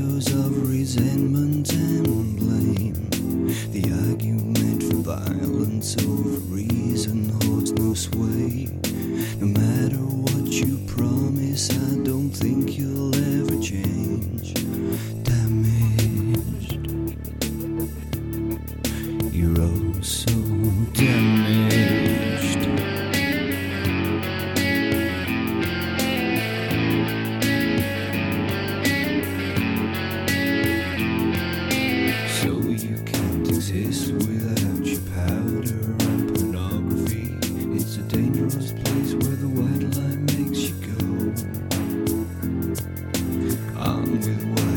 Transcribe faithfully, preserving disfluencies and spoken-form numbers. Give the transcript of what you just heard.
shadows of resentment and blame. The argument for violence over reason holds no sway. No matter what you promise, I don't think you'll ever change. Damaged, you're oh so damaged. So you can't exist without your powder and pornography. It's a dangerous place where the white line makes you go. On with what